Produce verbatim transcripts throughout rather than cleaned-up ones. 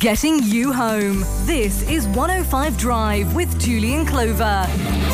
Getting you home. This is one oh five Drive with Julian Clover.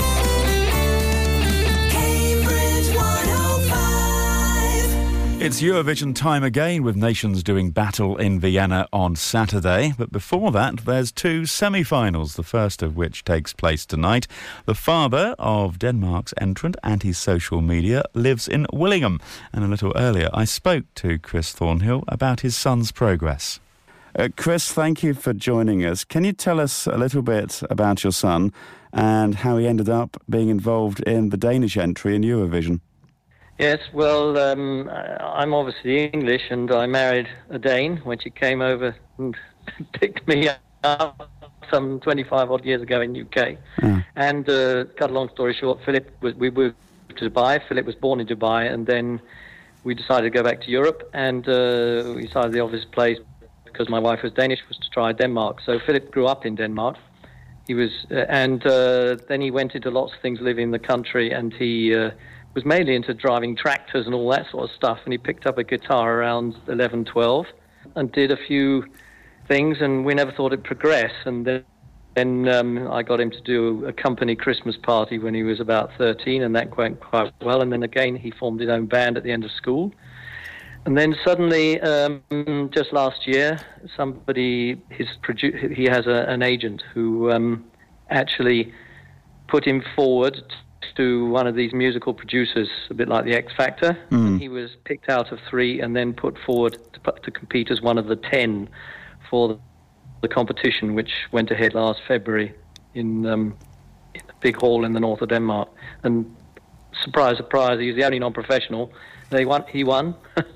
Cambridge one oh five. It's Eurovision time again, with nations doing battle in Vienna on Saturday. But before that, there's two semi-finals, the first of which takes place tonight. The father of Denmark's entrant, Anti-Social Media, lives in Willingham. And a little earlier, I spoke to Chris Thornhill about his son's progress. Uh, Chris, thank you for joining us. Can you tell us a little bit about your son and how he ended up being involved in the Danish entry in Eurovision? Yes, well, um, I'm obviously English, and I married a Dane when she came over and picked me up some twenty-five odd years ago in U K. Oh. And uh, cut a long story short, Philip was, we moved to Dubai. Philip was born in Dubai, and then we decided to go back to Europe, and uh, we decided the obvious place, because my wife was Danish, was to try Denmark. So Philip grew up in Denmark. He was, uh, and uh, then he went into lots of things living in the country, and he uh, was mainly into driving tractors and all that sort of stuff. And he picked up a guitar around eleven, twelve and did a few things, and we never thought it'd progress. And then, then um, I got him to do a company Christmas party when he was about thirteen, and that went quite well. And then again, he formed his own band at the end of school. And then suddenly, um, just last year, somebody, his produ- he has a, an agent who um, actually put him forward to one of these musical producers, a bit like the X Factor. Mm. And he was picked out of three and then put forward to, to compete as one of the ten for the, the competition, which went ahead last February in, um, in a big hall in the north of Denmark. And surprise, surprise, he was the only non-professional. They won. He won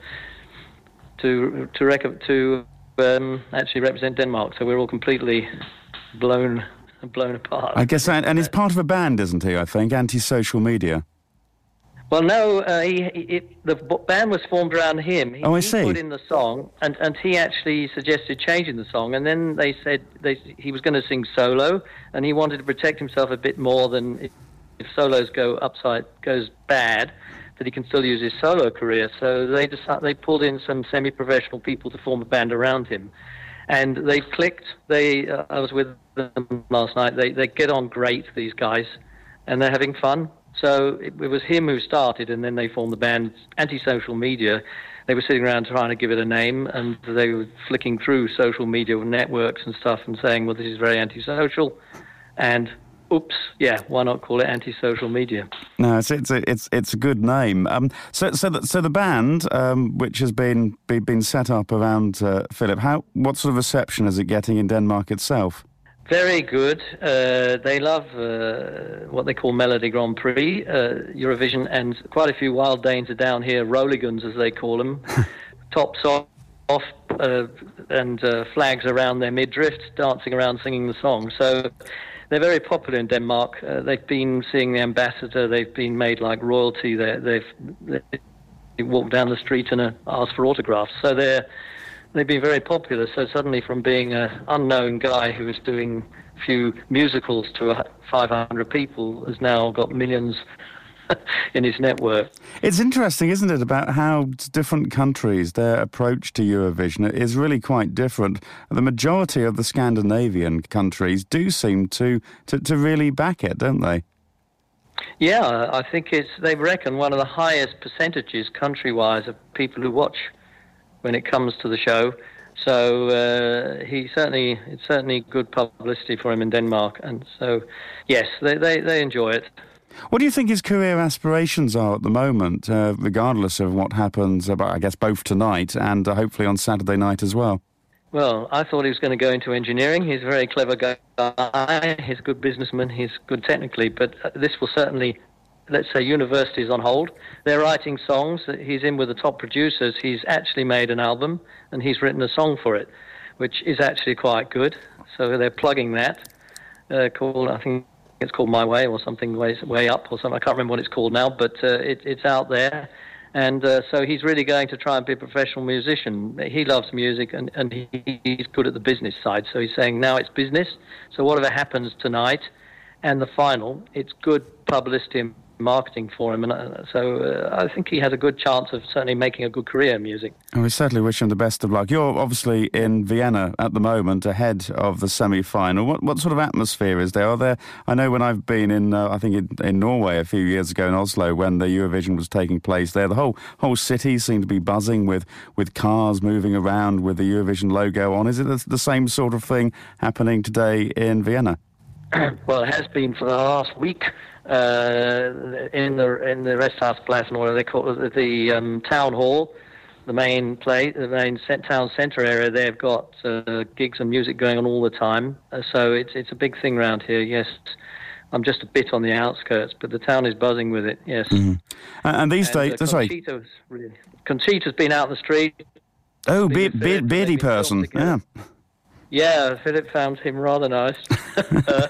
to to rec- to um, actually represent Denmark. So we're all completely blown blown apart. I guess, and, and he's part of a band, isn't he? I think Anti-Social Media. Well, no, uh, he, he it, the band was formed around him. He, oh, I he see. Put in the song, and, and he actually suggested changing the song, and then they said they he was going to sing solo, and he wanted to protect himself a bit more than if, if solos go upside goes bad, that he can still use his solo career. So they decided, they pulled in some semi-professional people to form a band around him, and they clicked. They uh, I was with them last night. They they get on great, these guys, and they're having fun. So it, it was him who started, and then they formed the band Anti-Social Media. They were sitting around trying to give it a name, and they were flicking through social media networks and stuff and saying, well, this is very antisocial, and oops, yeah, why not call it Anti-Social Media? No, it's it's a, it's it's a good name. Um, so so the, so the band, um, which has been be, been set up around uh, Philip, how what sort of reception is it getting in Denmark itself? Very good. Uh, they love uh, what they call Melody Grand Prix, uh, Eurovision, and quite a few wild Danes are down here, Roligans as they call them, tops off uh, and uh, flags around their midriff, dancing around singing the song. So they're very popular in Denmark. Uh, they've been seeing the ambassador. They've been made like royalty. They're, they've they walk down the street and uh, ask for autographs. So they're they've been very popular. So suddenly, from being an unknown guy who was doing a few musicals to five hundred people, has now got millions in his network. It's interesting, isn't it, about how different countries, their approach to Eurovision is really quite different. The majority of the Scandinavian countries do seem to, to, to really back it, don't they? Yeah, I think it's, they reckon, one of the highest percentages country-wise of people who watch when it comes to the show. So uh, he certainly, it's certainly good publicity for him in Denmark. And so, yes, they, they, they enjoy it. What do you think his career aspirations are at the moment, uh, regardless of what happens, about, I guess, both tonight and uh, hopefully on Saturday night as well? Well, I thought he was going to go into engineering. He's a very clever guy. He's a good businessman. He's good technically. But this will certainly, let's say, universities on hold. They're writing songs. He's in with the top producers. He's actually made an album, and he's written a song for it, which is actually quite good. So they're plugging that. Uh, called, I think, it's called My Way or something, Way, way Up or something. I can't remember what it's called now, but uh, it, it's out there. And uh, so he's really going to try and be a professional musician. He loves music, and, and he, he's good at the business side. So he's saying now it's business. So whatever happens tonight and the final, it's good publicity and marketing for him, and uh, so uh, I think he has a good chance of certainly making a good career in music. And we certainly wish him the best of luck. You're obviously in Vienna at the moment, ahead of the semi-final. What what sort of atmosphere is there? Are there? I know when I've been in, uh, I think in, in Norway a few years ago in Oslo, when the Eurovision was taking place there, the whole whole city seemed to be buzzing with, with cars moving around with the Eurovision logo on. Is it the, the same sort of thing happening today in Vienna? Well, it has been for the last week uh, in the in the Resthausplatz, or whatever they call it, the um, town hall, the main place, the main town centre area. They've got uh, gigs and music going on all the time, uh, so it's it's a big thing around here. Yes, I'm just a bit on the outskirts, but the town is buzzing with it. Yes, mm-hmm. and, and these and, days, uh, sorry, Conchita's really, Conchita's been out in the street. Oh, be, be, beardy person, yeah. Yeah, Philip found him rather nice. uh,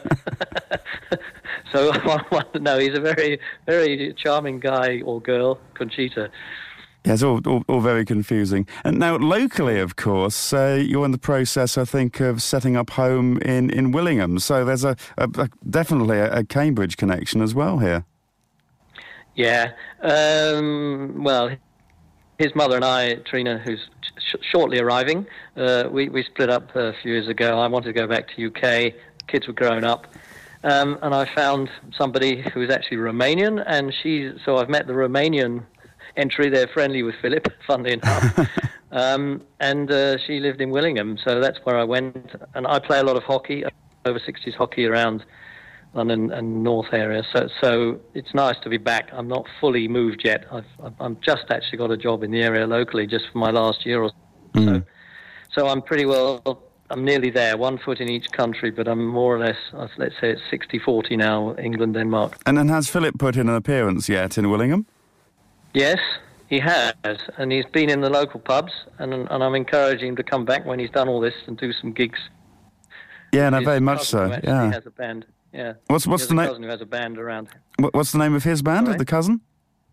so I want to know, he's a very, very charming guy or girl, Conchita. Yeah, it's all, all, all very confusing. And now, locally, of course, uh, you're in the process, I think, of setting up home in, in Willingham. So there's a, a, a definitely a, a Cambridge connection as well here. Yeah. Um, well, his mother and I, Trina, who's sh- shortly arriving, uh, we, we split up a few years ago. I wanted to go back to U K. Kids were growing up. Um, and I found somebody who was actually Romanian, and she, so I've met the Romanian entry. They're friendly with Philip, funnily enough. um, and uh, she lived in Willingham, so that's where I went. And I play a lot of hockey, over sixties hockey around London and North area, so so it's nice to be back. I'm not fully moved yet. I've I'm just actually got a job in the area locally just for my last year or so. Mm. So I'm pretty well. I'm nearly there. One foot in each country, but I'm more or less. Let's say it's sixty forty now. England, Denmark. And then has Philip put in an appearance yet in Willingham? Yes, he has, and he's been in the local pubs, and and I'm encouraging him to come back when he's done all this and do some gigs. Yeah, no, very much so. Yeah, he has a band. Yeah. What's what's the name? Cousin who has a band around. What's the name of his band? Of the cousin?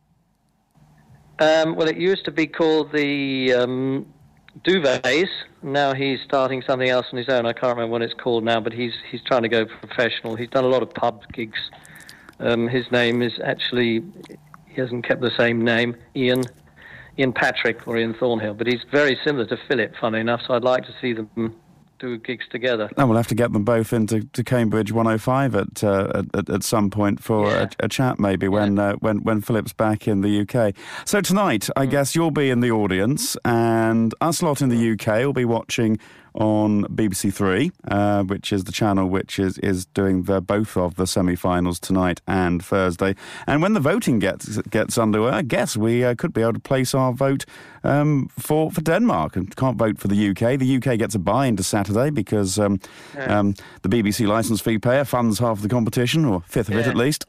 Um, well, it used to be called the um, Duvets. Now he's starting something else on his own. I can't remember what it's called now, but he's he's trying to go professional. He's done a lot of pub gigs. Um, his name is actually, he hasn't kept the same name, Ian Ian Patrick or Ian Thornhill, but he's very similar to Philip, funny enough. So I'd like to see them do gigs together. And we'll have to get them both into to Cambridge one oh five at uh, at, at some point for yeah. a, a chat, maybe when yeah. uh, when when Philip's back in the U K. So tonight, I mm. guess you'll be in the audience, and us lot in the U K will be watching on B B C Three, uh, which is the channel which is, is doing the, both of the semi-finals tonight and Thursday. And when the voting gets gets underway, I guess we uh, could be able to place our vote um, for for Denmark. And can't vote for the U K. The U K gets a buy into Saturday because um, yeah. um, the B B C licence fee payer funds half the competition, or a fifth of yeah. it at least.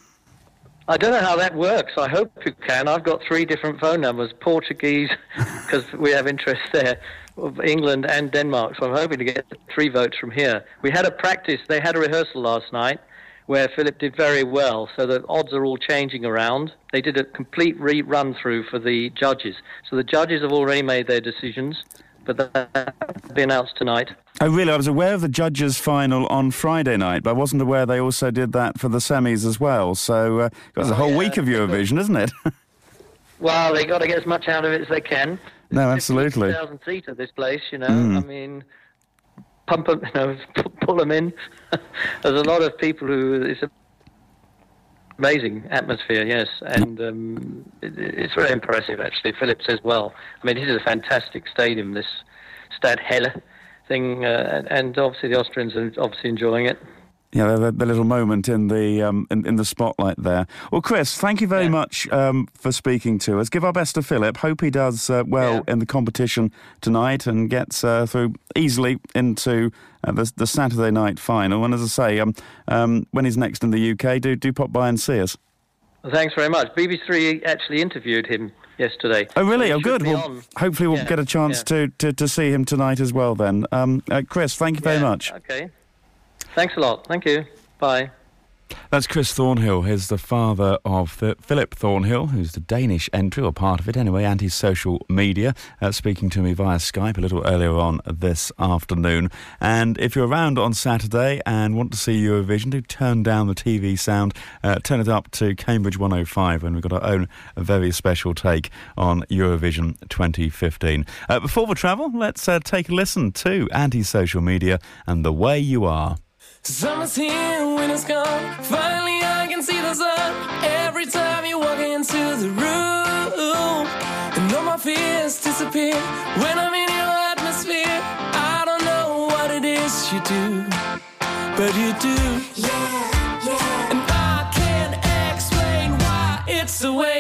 I don't know how that works. I hope you can. I've got three different phone numbers, Portuguese, because we have interest there, of England and Denmark, so I'm hoping to get three votes from here. We had a practice, they had a rehearsal last night where Philip did very well, so the odds are all changing around. They did a complete re-run-through for the judges. So the judges have already made their decisions, but that'll be announced tonight. Oh, really? I was aware of the judges' final on Friday night, but I wasn't aware they also did that for the semis as well. So uh, it's a whole yeah. week of Eurovision, isn't it? Well, they got to get as much out of it as they can. No, absolutely. fifty thousand seater, this place, you know. Mm. I mean, pump them, you know, pull them in. There's a lot of people who. It's an amazing atmosphere, yes, and um, it, it's very impressive. Actually, Philip says well. I mean, this is a fantastic stadium. This Stad Helle thing, uh, and obviously the Austrians are obviously enjoying it. Yeah, the, the little moment in the um, in, in the spotlight there. Well, Chris, thank you very yeah. much um, for speaking to us. Give our best to Philip. Hope he does uh, well yeah. in the competition tonight and gets uh, through easily into uh, the, the Saturday night final. And as I say, um, um, when he's next in the U K, do do pop by and see us. Well, thanks very much. B B C Three actually interviewed him yesterday. Oh, really? So oh, good. Well, on. hopefully we'll yeah. get a chance yeah. to, to, to see him tonight as well then. Um, uh, Chris, thank you very yeah. much. Okay. Thanks a lot. Thank you. Bye. That's Chris Thornhill. He's the father of the Philip Thornhill, who's the Danish entry, or part of it anyway, anti-social media, uh, speaking to me via Skype a little earlier on this afternoon. And if you're around on Saturday and want to see Eurovision, do turn down the T V sound, uh, turn it up to Cambridge one oh five, and we've got our own a very special take on Eurovision twenty fifteen. Uh, before we travel, let's uh, take a listen to Anti-Social Media and The Way You Are. Summer's here, winter's gone. Finally I can see the sun. Every time you walk into the room, and all my fears disappear when I'm in your atmosphere. I don't know what it is you do, but you do. Yeah, yeah. And I can't explain why it's the way